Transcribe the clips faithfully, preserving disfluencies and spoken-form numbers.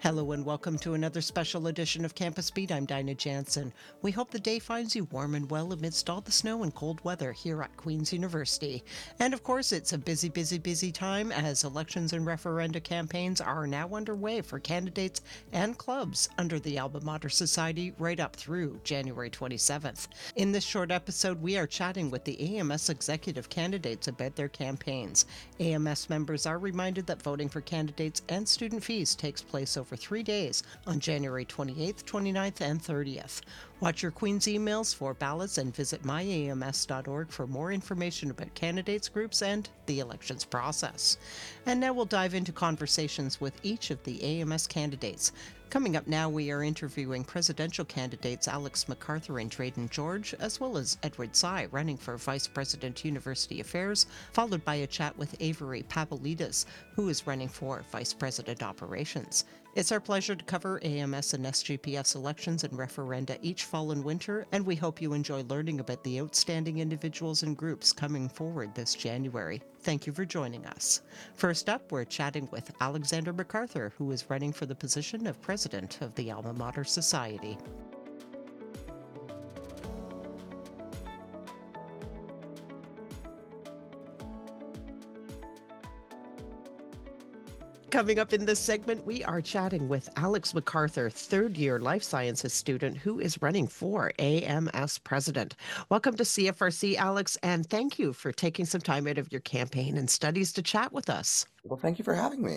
Hello and welcome to another special edition of Campus Beat. I'm Dinah Jansen. We hope the day finds you warm and well amidst all the snow and cold weather here at Queen's University. And of course, it's a busy, busy, busy time as elections and referenda campaigns are now underway for candidates and clubs under the Alma Mater Society right up through January twenty-seventh. In this short episode, we are chatting with the A M S executive candidates about their campaigns. A M S members are reminded that voting for candidates and student fees takes place over three days on January twenty-eighth, twenty-ninth, and thirtieth. Watch your Queen's emails for ballots and visit my A M S dot org for more information about candidates, groups, and the elections process. And now we'll dive into conversations with each of the A M S candidates. Coming up now, we are interviewing presidential candidates Alex MacArthur and Drayden George, as well as Edward Tsai, running for Vice President University Affairs, followed by a chat with Avery Pavlidis, who is running for Vice President Operations. It's our pleasure to cover A M S and S G P S elections and referenda each fall and winter, and we hope you enjoy learning about the outstanding individuals and groups coming forward this January. Thank you for joining us. First up, we're chatting with Alexander MacArthur, who is running for the position of President of the Alma Mater Society. Coming up in this segment, we are chatting with Alex MacArthur, third-year life sciences student who is running for A M S president. Welcome to C F R C, Alex, and thank you for taking some time out of your campaign and studies to chat with us. Well, thank you for having me.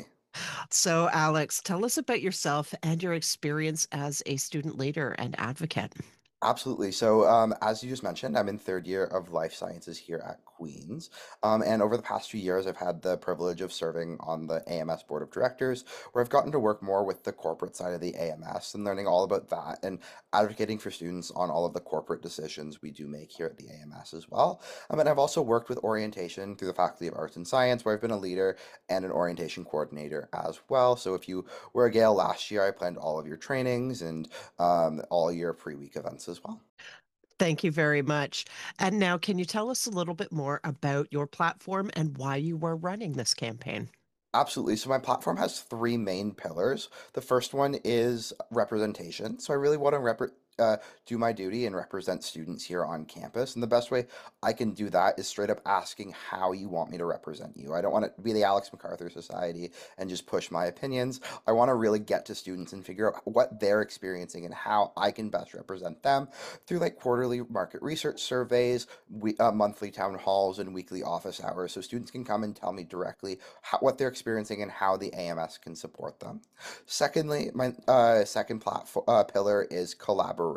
So, Alex, tell us about yourself and your experience as a student leader and advocate. Absolutely. So, um, as you just mentioned, I'm in third year of life sciences here at Queen's. Um, and over the past few years, I've had the privilege of serving on the A M S board of directors, where I've gotten to work more with the corporate side of the A M S and learning all about that and advocating for students on all of the corporate decisions we do make here at the A M S as well. Um, and I've also worked with orientation through the Faculty of Arts and Science, where I've been a leader and an orientation coordinator as well. So, if you were a Gale last year, I planned all of your trainings and um, all your pre-week events as well. Thank you very much. And now, can you tell us a little bit more about your platform and why you were running this campaign? Absolutely. So my platform has three main pillars. The first one is representation. So I really want to rep uh, do my duty and represent students here on campus. And the best way I can do that is straight up asking how you want me to represent you. I don't want to be the Alex MacArthur Society and just push my opinions. I want to really get to students and figure out what they're experiencing and how I can best represent them through like quarterly market research surveys, we, uh, monthly town halls, and weekly office hours. So students can come and tell me directly how, what they're experiencing and how the A M S can support them. Secondly, my uh, second platform uh, pillar is collaboration.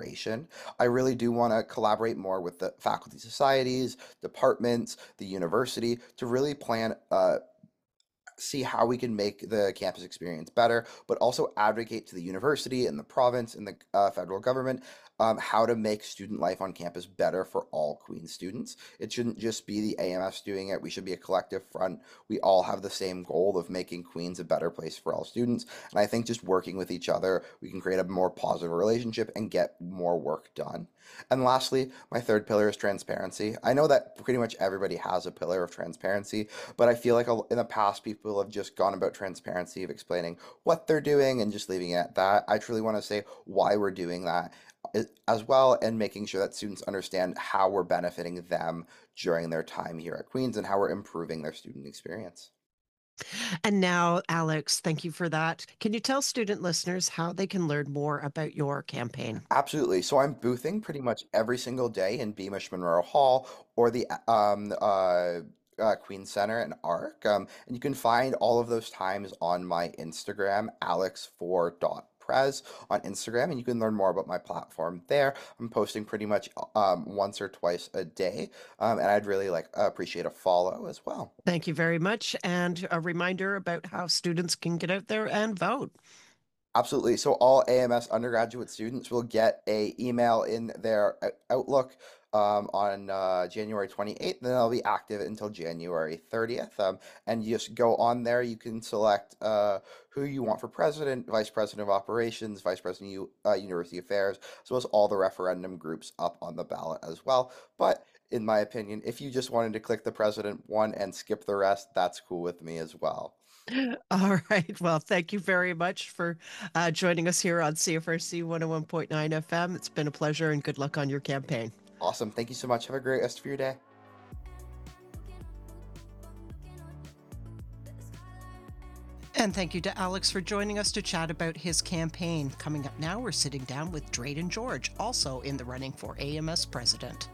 I really do want to collaborate more with the faculty societies, departments, the university to really plan uh, see how we can make the campus experience better, but also advocate to the university and the province and the uh, federal government um, how to make student life on campus better for all Queen's students. It shouldn't just be the A M S doing it. We should be a collective front. We all have the same goal of making Queens a better place for all students. And I think just working with each other, we can create a more positive relationship and get more work done. And lastly, my third pillar is transparency. I know that pretty much everybody has a pillar of transparency, but I feel like in the past, people have just gone about transparency of explaining what they're doing and just leaving it at that. I truly want to say why we're doing that as well and making sure that students understand how we're benefiting them during their time here at Queen's and how we're improving their student experience. And now, Alex, thank you for that. Can you tell student listeners how they can learn more about your campaign? Absolutely. So I'm boothing pretty much every single day in Beamish Monroe Hall or the um, uh, uh, Queen Center and Arc. Um, and you can find all of those times on my Instagram, alex four dot prez on Instagram, and you can learn more about my platform there. I'm posting pretty much um, once or twice a day, um, and I'd really like appreciate a follow as well. Thank you very much. And a reminder about how students can get out there and vote. Absolutely. So all A M S undergraduate students will get a email in their uh, Outlook um, on uh, January twenty-eighth, and then they'll be active until January thirtieth. Um, and you just go on there. You can select uh, who you want for president, vice president of operations, vice president of U- uh, university affairs, as well as all the referendum groups up on the ballot as well. But in my opinion, if you just wanted to click the president one and skip the rest, that's cool with me as well. All right. Well, thank you very much for uh, joining us here on C F R C one oh one point nine F M. It's been a pleasure and good luck on your campaign. Awesome. Thank you so much. Have a great rest of your day. And thank you to Alex for joining us to chat about his campaign. Coming up now, we're sitting down with Drayden George, also in the running for A M S president.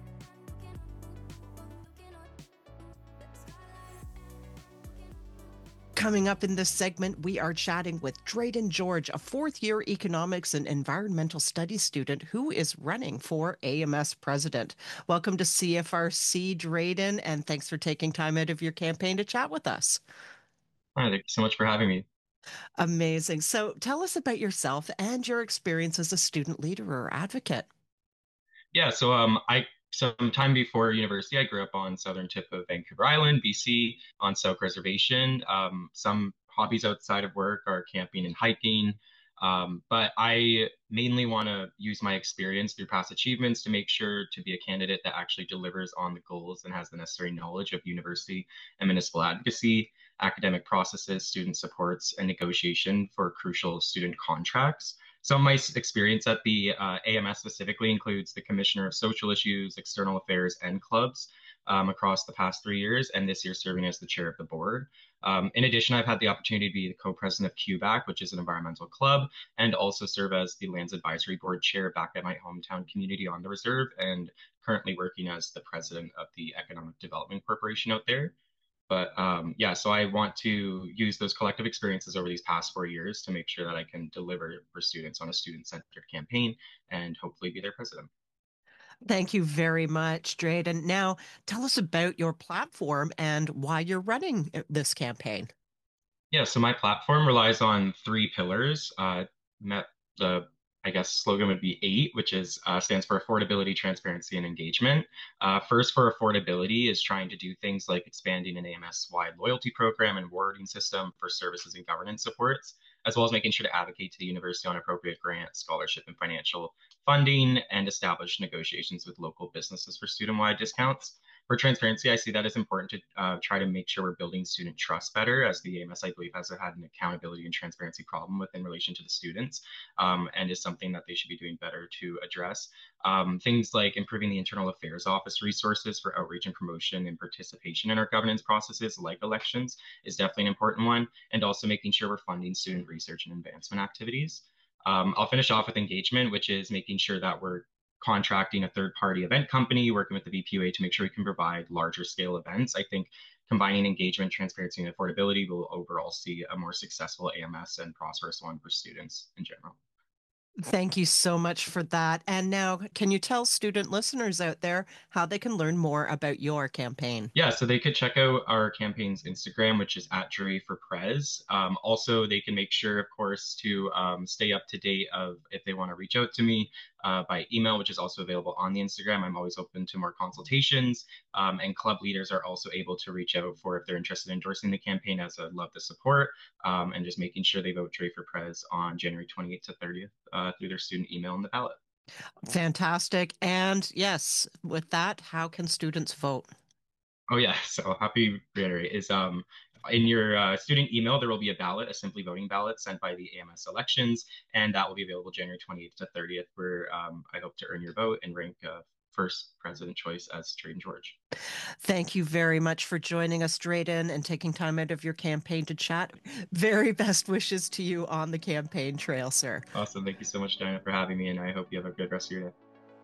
Coming up in this segment, we are chatting with Drayden George, a fourth year economics and environmental studies student who is running for A M S president. Welcome to C F R C, Drayden, and thanks for taking time out of your campaign to chat with us. Hi, thank you so much for having me. Amazing. So tell us about yourself and your experience as a student leader or advocate. Yeah, so um, I some time before university, I grew up on southern tip of Vancouver Island, B C, on South Reservation. Um, some hobbies outside of work are camping and hiking, um, but I mainly want to use my experience through past achievements to make sure to be a candidate that actually delivers on the goals and has the necessary knowledge of university and municipal advocacy, academic processes, student supports, and negotiation for crucial student contracts. Some of my experience at the uh, A M S specifically includes the Commissioner of Social Issues, External Affairs, and Clubs um, across the past three years, and this year serving as the chair of the board. Um, in addition, I've had the opportunity to be the co-president of Q BAC, which is an environmental club, and also serve as the Lands Advisory Board chair back at my hometown community on the reserve, and currently working as the president of the Economic Development Corporation out there. But um, yeah, so I want to use those collective experiences over these past four years to make sure that I can deliver for students on a student-centered campaign and hopefully be their president. Thank you very much, Drayden. Now, tell us about your platform and why you're running uh, this campaign. Yeah, so my platform relies on three pillars. Uh, met the I guess slogan would be eight, which is uh, stands for affordability, transparency, and engagement. Uh, first, for affordability, is trying to do things like expanding an A M S-wide loyalty program and rewarding system for services and governance supports, as well as making sure to advocate to the university on appropriate grant, scholarship, and financial funding, and establish negotiations with local businesses for student-wide discounts. For transparency, I see that as important to uh, try to make sure we're building student trust better, as the A M S, I believe, has had an accountability and transparency problem within relation to the students, um, and is something that they should be doing better to address. Um, things like improving the Internal Affairs Office resources for outreach and promotion and participation in our governance processes, like elections, is definitely an important one, and also making sure we're funding student research and advancement activities. Um, I'll finish off with engagement, which is making sure that we're contracting a third party event company, working with the V P U A to make sure we can provide larger scale events. I think combining engagement, transparency, and affordability will overall see a more successful A M S and prosperous one for students in general. Thank you so much for that. And now, can you tell student listeners out there how they can learn more about your campaign? Yeah, so they could check out our campaign's Instagram, which is at Jury for Prez. Um, also, they can make sure, of course, to um, stay up to date of if they want to reach out to me uh, by email, which is also available on the Instagram. I'm always open to more consultations, um, and club leaders are also able to reach out for if they're interested in endorsing the campaign, as I'd love the support, um, and just making sure they vote Jury for Prez on January twenty-eighth to thirtieth uh, through their student email in the ballot. Fantastic. And yes, with that, how can students vote? Oh yeah, so happy reiterate is um in your uh, student email there will be a ballot, a simply voting ballot sent by the A M S elections, and that will be available January twenty-eighth to thirtieth, where um, I hope to earn your vote and rank uh, first president choice as Drayden George. Thank you very much for joining us, Drayden, and taking time out of your campaign to chat. Very best wishes to you on the campaign trail, sir. Awesome. Thank you so much, Diana, for having me, and I hope you have a good rest of your day.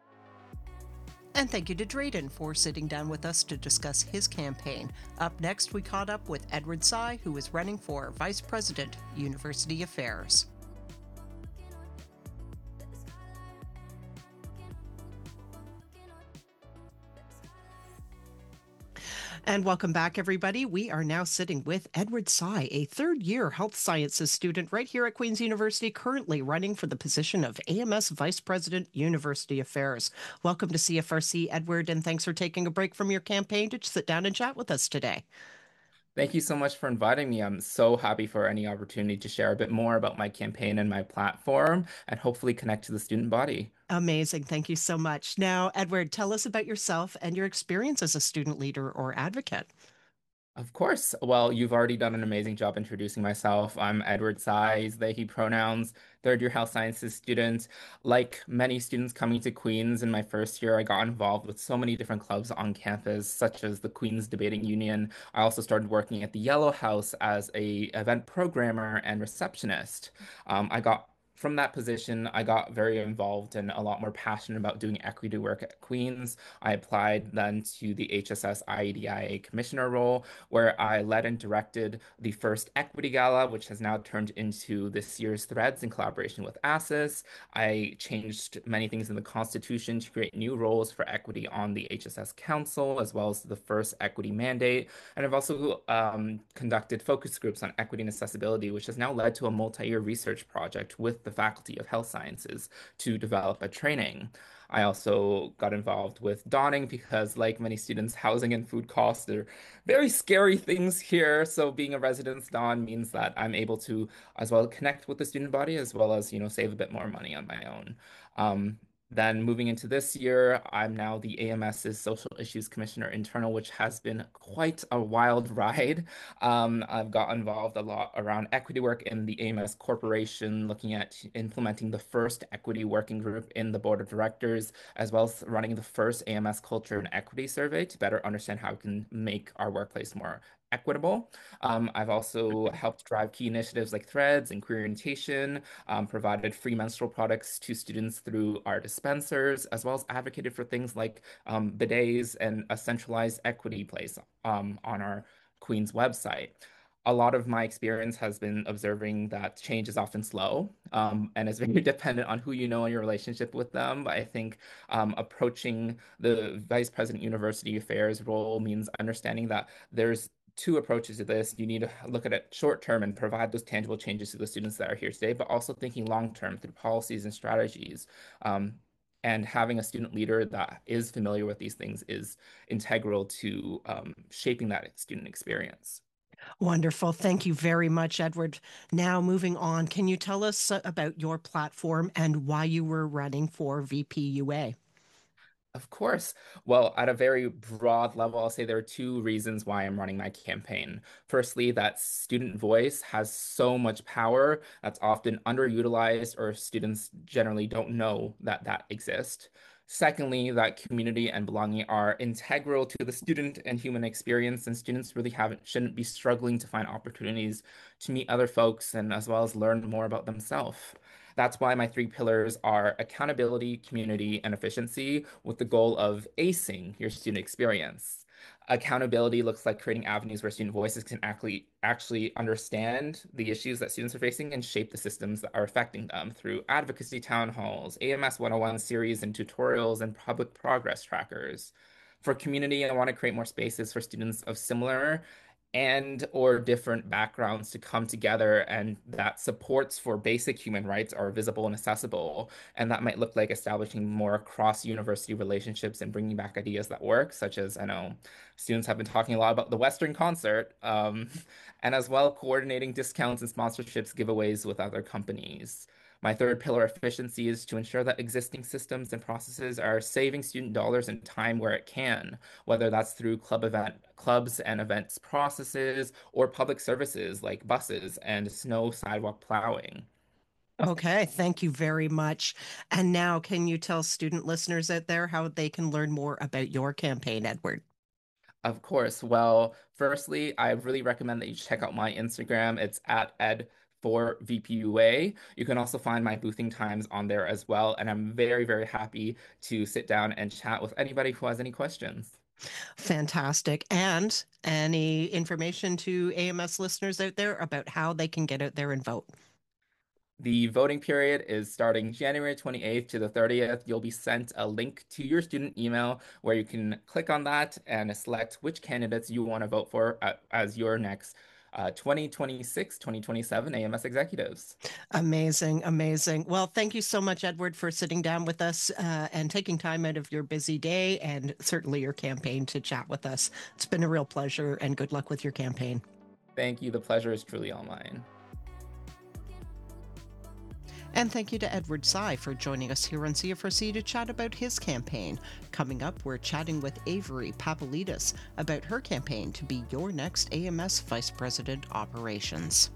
And thank you to Drayden for sitting down with us to discuss his campaign. Up next, we caught up with Edward Tsai, who is running for Vice President, University Affairs. And welcome back, everybody. We are now sitting with Edward Tsai, a third year health sciences student right here at Queen's University, currently running for the position of A M S Vice President, University Affairs. Welcome to C F R C, Edward, and thanks for taking a break from your campaign to sit down and chat with us today. Thank you so much for inviting me. I'm so happy for any opportunity to share a bit more about my campaign and my platform and hopefully connect to the student body. Amazing. Thank you so much. Now, Edward, tell us about yourself and your experience as a student leader or advocate. Of course. Well, you've already done an amazing job introducing myself. I'm Edward Size, they, he pronouns, third year health sciences student. Like many students coming to Queens in my first year, I got involved with so many different clubs on campus, such as the Queens Debating Union. I also started working at the Yellow House as a event programmer and receptionist. Um, I got From that position, I got very involved and a lot more passionate about doing equity work at Queens. I applied then to the H S S I E D I A commissioner role, where I led and directed the first Equity Gala, which has now turned into this year's Threads in collaboration with ASIS. I changed many things in the Constitution to create new roles for equity on the H S S Council, as well as the first equity mandate. And I've also um, conducted focus groups on equity and accessibility, which has now led to a multi-year research project with the Faculty of Health Sciences to develop a training. I also got involved with Dawning because, like many students, housing and food costs are very scary things here. So being a residence don means that I'm able to as well connect with the student body as well as, you know, save a bit more money on my own. Um, then moving into this year, I'm now the AMS's Social Issues Commissioner Internal, which has been quite a wild ride. Um, I've got involved a lot around equity work in the A M S Corporation, looking at implementing the first equity working group in the board of directors, as well as running the first A M S culture and equity survey to better understand how we can make our workplace more equitable. Um, I've also helped drive key initiatives like Threads and queer orientation, um, provided free menstrual products to students through our dispensers, as well as advocated for things like um, bidets and a centralized equity place um, on our Queen's website. A lot of my experience has been observing that change is often slow um, and is very dependent on who you know and your relationship with them. But I think um, approaching the Vice President University Affairs role means understanding that there's two approaches to this. You need to look at it short term and provide those tangible changes to the students that are here today, but also thinking long term through policies and strategies. Um, and having a student leader that is familiar with these things is integral to um, shaping that student experience. Wonderful. Thank you very much, Edward. Now, moving on, can you tell us uh, about your platform and why you were running for V P U A? Of course. Well, at a very broad level, I'll say there are two reasons why I'm running my campaign. Firstly, that student voice has so much power that's often underutilized, or students generally don't know that that exists. Secondly, that community and belonging are integral to the student and human experience, and students really haven't shouldn't be struggling to find opportunities to meet other folks and as well as learn more about themselves. That's why my three pillars are accountability, community, and efficiency, with the goal of acing your student experience. Accountability looks like creating avenues where student voices can actually actually understand the issues that students are facing and shape the systems that are affecting them through advocacy town halls, A M S one oh one series and tutorials, and public progress trackers. For community, I want to create more spaces for students of similar and or different backgrounds to come together, and that supports for basic human rights are visible and accessible. And that might look like establishing more cross-university relationships and bringing back ideas that work, such as, I know students have been talking a lot about the Western Concert, um, and as well coordinating discounts and sponsorships giveaways with other companies. My third pillar, efficiency, is to ensure that existing systems and processes are saving student dollars and time where it can, whether that's through club event clubs and events processes or public services like buses and snow sidewalk plowing. Okay, thank you very much. And now, can you tell student listeners out there how they can learn more about your campaign, Edward? Of course. Well, firstly, I really recommend that you check out my Instagram. It's at ed for V P U A. You can also find my boothing times on there as well. And I'm very, very happy to sit down and chat with anybody who has any questions. Fantastic. And any information to A M S listeners out there about how they can get out there and vote? The voting period is starting January twenty-eighth to the thirtieth. You'll be sent a link to your student email where you can click on that and select which candidates you want to vote for as your next uh, twenty twenty-six twenty twenty-seven A M S executives. Amazing, amazing. Well, thank you so much, Edward, for sitting down with us uh, and taking time out of your busy day and certainly your campaign to chat with us. It's been a real pleasure, and good luck with your campaign. Thank you. The pleasure is truly all mine. And thank you to Edward Sy for joining us here on C F R C to chat about his campaign. Coming up, we're chatting with Avery Papalidis about her campaign to be your next A M S Vice President Operations.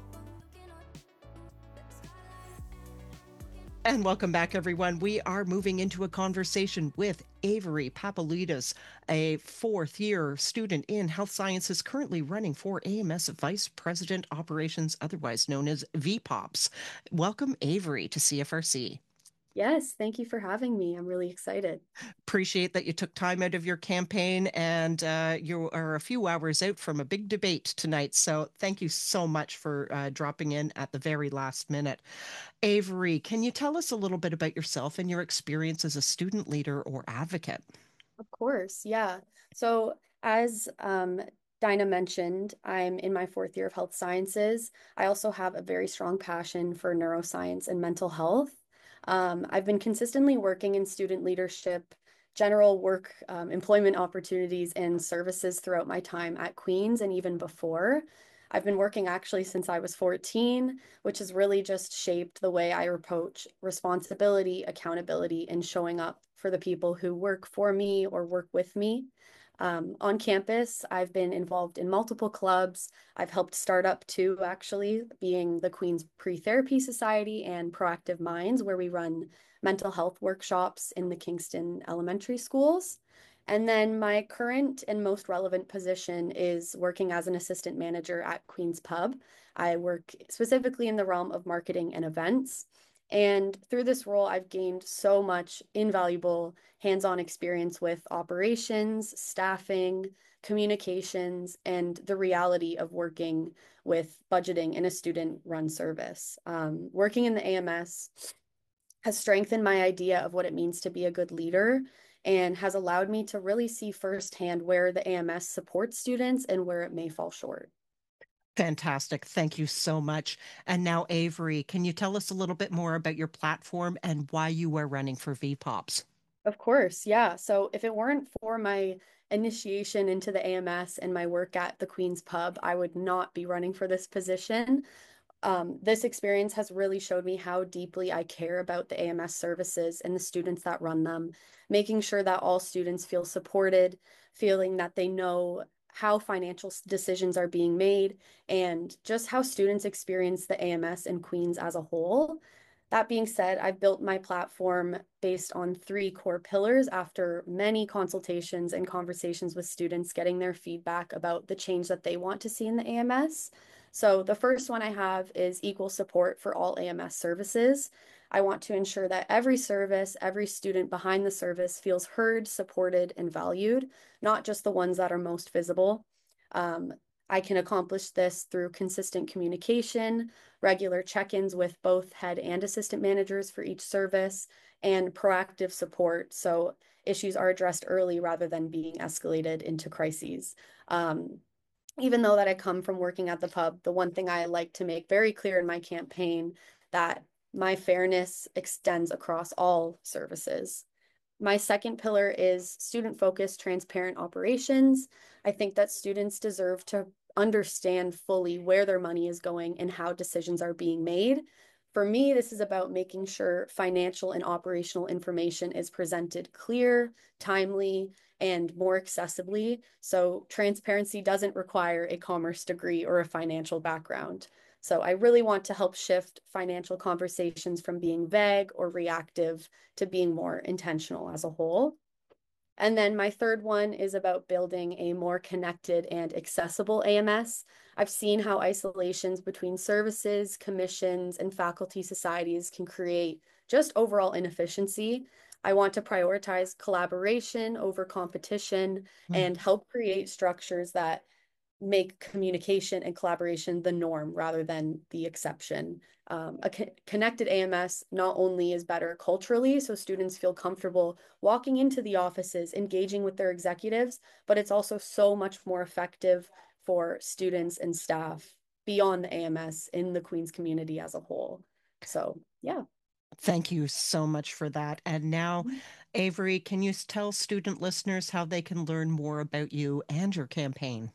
And welcome back, everyone. We are moving into a conversation with Avery Papalidis, a fourth year student in health sciences, currently running for A M S Vice President Operations, otherwise known as V POPs. Welcome, Avery, to C F R C. Yes, thank you for having me. I'm really excited. Appreciate that you took time out of your campaign, and uh, you are a few hours out from a big debate tonight. So thank you so much for uh, dropping in at the very last minute. Avery, can you tell us a little bit about yourself and your experience as a student leader or advocate? Of course, yeah. So as um, Dinah mentioned, I'm in my fourth year of health sciences. I also have a very strong passion for neuroscience and mental health. Um, I've been consistently working in student leadership, general work, um, employment opportunities, and services throughout my time at Queen's and even before. I've been working actually since I was fourteen, which has really just shaped the way I approach responsibility, accountability, and showing up for the people who work for me or work with me. Um, on campus, I've been involved in multiple clubs. I've helped start up two, actually, being the Queen's Pre-Therapy Society and Proactive Minds, where we run mental health workshops in the Kingston elementary schools. And then my current and most relevant position is working as an assistant manager at Queen's Pub. I work specifically in the realm of marketing and events. And through this role, I've gained so much invaluable hands-on experience with operations, staffing, communications, and the reality of working with budgeting in a student-run service. Um, working in the A M S has strengthened my idea of what it means to be a good leader and has allowed me to really see firsthand where the A M S supports students and where it may fall short. Fantastic. Thank you so much. And now, Avery, can you tell us a little bit more about your platform and why you are running for V POPs? Of course, yeah. So if it weren't for my initiation into the A M S and my work at the Queen's Pub, I would not be running for this position. Um, this experience has really showed me how deeply I care about the A M S services and the students that run them, making sure that all students feel supported, feeling that they know how financial decisions are being made, and just how students experience the A M S and Queens as a whole. That being said, I've built my platform based on three core pillars after many consultations and conversations with students getting their feedback about the change that they want to see in the A M S. So the first one I have is equal support for all A M S services. I want to ensure that every service, every student behind the service feels heard, supported, and valued, not just the ones that are most visible. Um, I can accomplish this through consistent communication, regular check-ins with both head and assistant managers for each service, and proactive support. So issues are addressed early rather than being escalated into crises. Um, even though that I come from working at the pub, the one thing I like to make very clear in my campaign that my fairness extends across all services. My second pillar is student-focused, transparent operations. I think that students deserve to understand fully where their money is going and how decisions are being made. For me, this is about making sure financial and operational information is presented clear, timely, and more accessibly. So transparency doesn't require a commerce degree or a financial background. So I really want to help shift financial conversations from being vague or reactive to being more intentional as a whole. And then my third one is about building a more connected and accessible A M S. I've seen how isolations between services, commissions, and faculty societies can create just overall inefficiency. I want to prioritize collaboration over competition Mm. and help create structures that make communication and collaboration the norm rather than the exception. Um, a co connected A M S not only is better culturally, so students feel comfortable walking into the offices, engaging with their executives, but it's also so much more effective for students and staff beyond the A M S in the Queens community as a whole. So, yeah. Thank you so much for that. And now, Avery, can you tell student listeners how they can learn more about you and your campaign?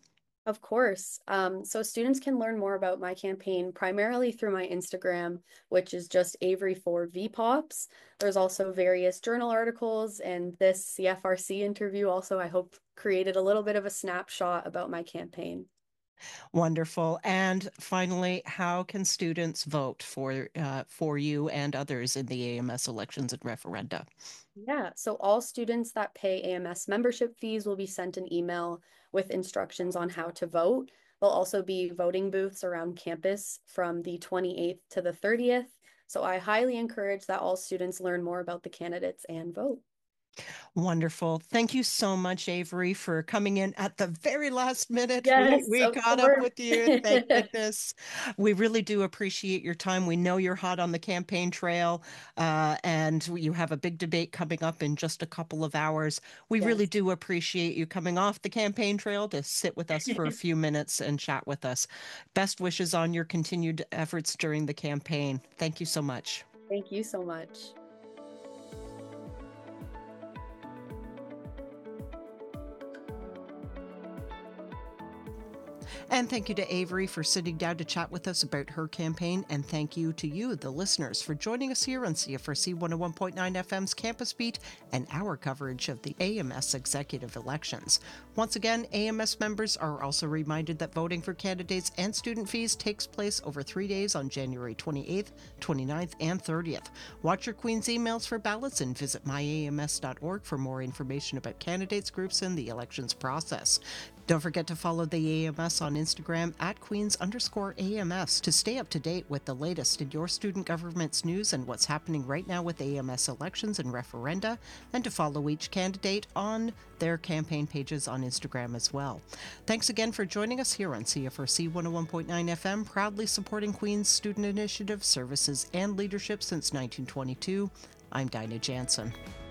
Of course. Um, so students can learn more about my campaign primarily through my Instagram, which is just Avery for V POPs. There's also various journal articles, and this C F R C interview also, I hope, created a little bit of a snapshot about my campaign. Wonderful. And finally, how can students vote for uh, for you and others in the A M S elections and referenda? Yeah, so all students that pay A M S membership fees will be sent an email with instructions on how to vote. There'll also be voting booths around campus from the twenty-eighth to the thirtieth. So I highly encourage that all students learn more about the candidates and vote. Wonderful. Thank you so much, Avery, for coming in at the very last minute. We Yes, we of caught up course. with you. Thank goodness. We really do appreciate your time. We know you're hot on the campaign trail, uh, and you have a big debate coming up in just a couple of hours. We really Yes. do appreciate you coming off the campaign trail to sit with us for a few minutes and chat with us. Best wishes on your continued efforts during the campaign. Thank you so much. Thank you so much. And thank you to Avery for sitting down to chat with us about her campaign. And thank you to you, the listeners, for joining us here on C F R C one oh one point nine F M's Campus Beat and our coverage of the A M S executive elections. Once again, A M S members are also reminded that voting for candidates and student fees takes place over three days on January twenty-eighth, twenty-ninth, and thirtieth. Watch your Queen's emails for ballots and visit my A M S dot org for more information about candidates, groups, and the elections process. Don't forget to follow the A M S on Instagram at Queens underscore A M S to stay up to date with the latest in your student government's news and what's happening right now with A M S elections and referenda, and to follow each candidate on their campaign pages on Instagram as well. Thanks again for joining us here on C F R C one oh one point nine F M, proudly supporting Queens student initiatives, services, and leadership since nineteen twenty-two. I'm Dinah Jansen.